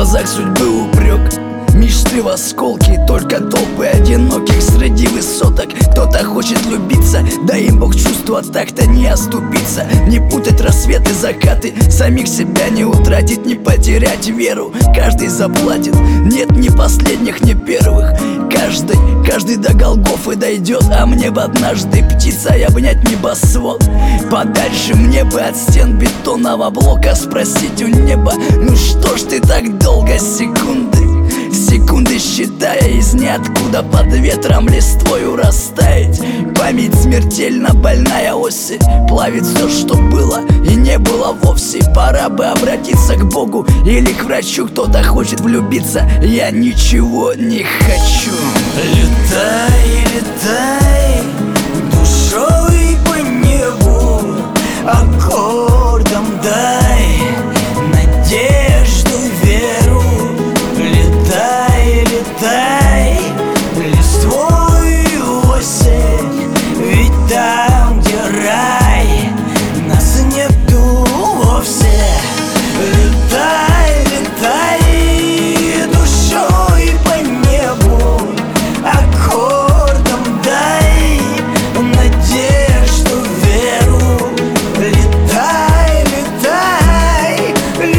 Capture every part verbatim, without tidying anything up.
глазах судьбы упрек, мечты в осколки, только толпы одиноких среди высоток. Кто-то хочет любиться, дай им Бог чувства, так-то не оступиться. Не путать рассветы, закаты, самих себя не утратить, не потерять веру. Каждый заплатит, нет ни последних, ни первых. Каждый, каждый до Голгофы дойдет, а мне бы однажды птицей обнять небосвод. Подальше мне бы от стен бетонного блока спросить у неба: ну что ж ты так долго, секунды, секунды считая, из ниоткуда под ветром листвою растаять. Память смертельно больная осень плавит все, что было и не было вовсе. Пора бы обратиться к Богу или к врачу. Кто-то хочет влюбиться, я ничего не хочу. Летай, летай душой по небу, аккордом дай надежду, веру. Летай, летай листвою осень, ведь там, где рай, нас нету вовсе. Летай, летай душой по небу, аккордом дай надежду, веру. Летай, летай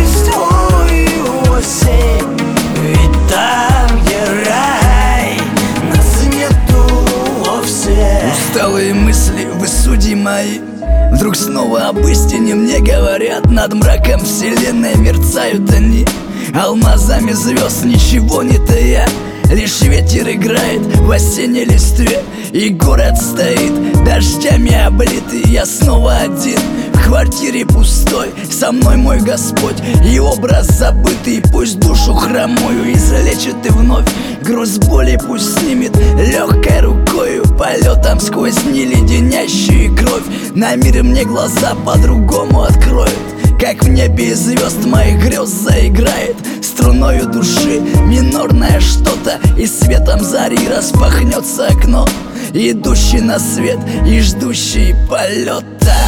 листвою осень, ведь там, где рай, нас нету вовсе. Усталые мысли, вы судьи мои, вдруг снова об истине мне говорят. Над мраком вселенной мерцают они алмазами звезд, ничего не тая. Лишь ветер играет в осенней листве, и город стоит дождями облитый. Я снова один в квартире пустой, со мной мой Господь и образ забытый. Пусть душу хромую излечит и вновь груз боли пусть снимет легкой рукою. Полетом сквозь дни леденящую кровь на мир мне глаза по-другому откроют. Как в небе из звезд моих грез заиграет струною души минорное что-то, и светом зари распахнется окно, идущий на свет и ждущий полета.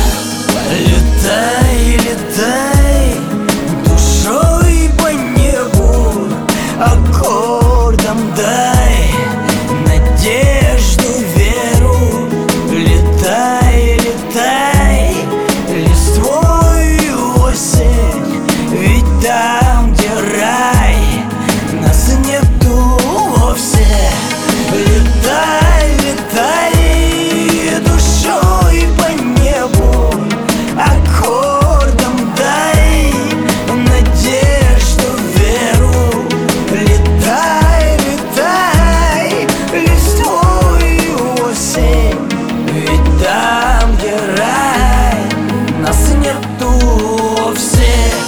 Летай, летай душой по небу, аккордом дай надежду, веру. Летай, летай листвою осень, ведь там, где рай, нас нету вовсе. Летай, летай душой по небу, аккордом дай надежду, веру. Летай, летай листвою осень, ведь там, где рай, нас нету вовсе.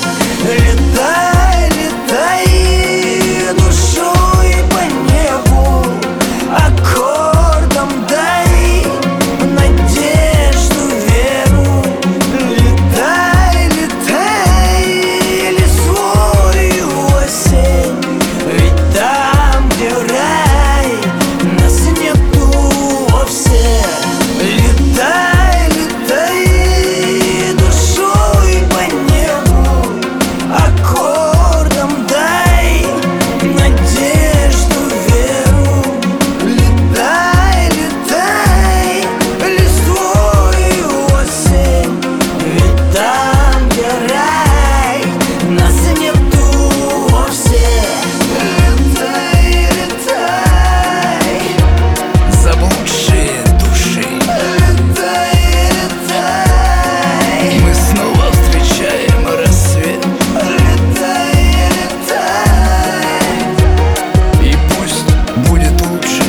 Летай, летай душой по небу, аккордом дай надежду, веру. Летай, летай листвою осень, ведь там, где рай, нас нету вовсе. Летай, летай душой по небу, аккордом дай надежду, веру. Летай, летай листвою осень, ведь там, где рай, нас нету вовсе. Летай, летай, Заблудшие души, летай, летай, мы снова встречаем рассвет, летай, летай, и пусть будет лучше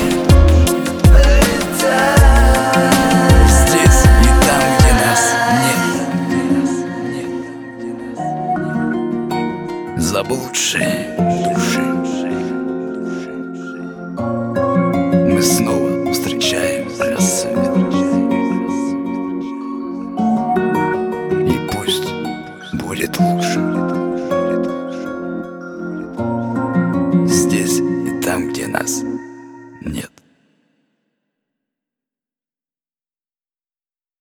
летай. здесь и там, где нас нет. Заблудшие души, мы снова встречаем рассвет, и пусть будет лучше здесь и там, где нас нет.